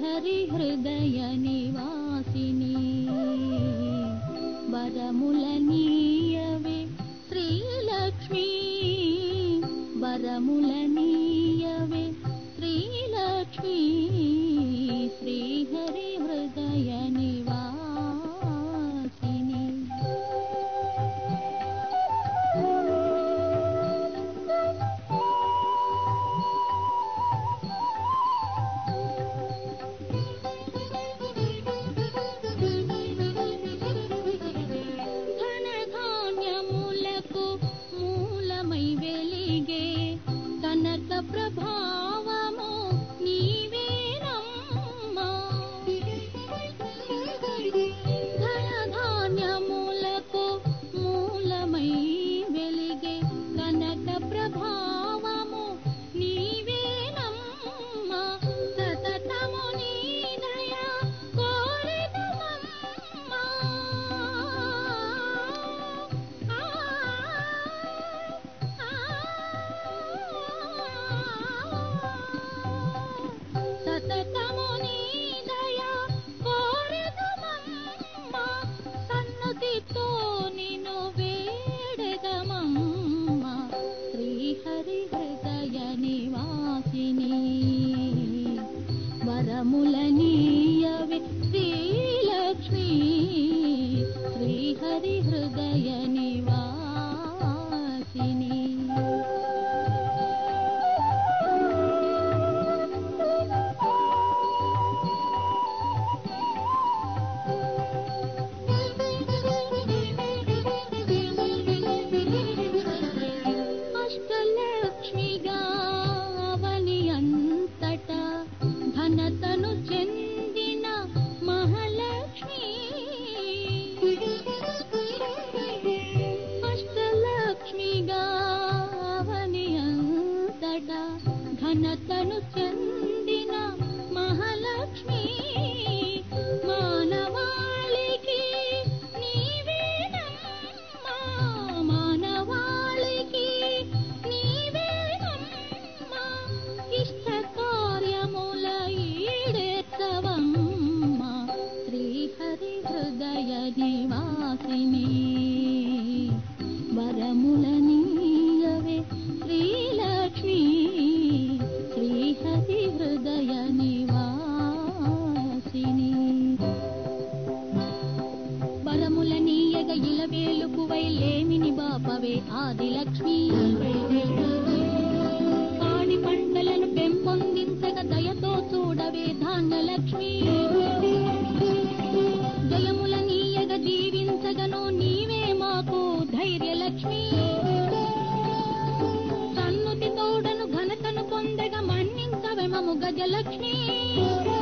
శ్రీహరి హృదయ నివాసిని వరములనీయవే శ్రీలక్ష్మీ వరములనీయవే శ్రీలక్ష్మీ శ్రీహరి హృదయ నివాసిని ధనధాన్యములకు మూలమై వెలిగే కనక ప్రభావము నీవేనమ్మా ధనధాన్యములకు మూలమై వెలిగే కనక ప్రభావము నీవేనమ్మా సతతము నీ దయ కోరెదమమ్మా సతతము నీ దయ కోరెదమమ్మా సన్నతితో నిన్ను వేడెదమమ్మా శ్రీహరి హృదయ నివాసిని వరములనీయవే శ్రీలక్ష్మీ శ్రీహరి హృదయ నివాసిని అష్టలక్ష్మిగా అవని అంతటా ఘనతను చెందిన మహాలక్ష్మి అష్టలక్ష్మిగా అవని అంతటా ఘనతను చెందిన మహాలక్ష్మి మానవాళికి నీవేనమ్మా మానవాళికి నీవేనమ్మా ఇష్ట కార్యముల ఈడేత్తవమ్మా శ్రీహరి హృదయ నివాసిని వరములనీయవే శ్రీలక్ష్మీ శ్రీహరి హృదయ నివాసిని వరములనీయగ ఇలవేలుకువై లేమిని బాపవే ఆదిలక్ష్మీ పాడి పంటలను పెంపొందించగ దయతో చూడవే ధాన్యలక్ష్మీ జయములనీయగ జీవించగను నీవే మాకు ధైర్యలక్ష్మీ సన్నుతి తోడను ఘనతను పొందగ మన్నించవే మము గజలక్ష్మీ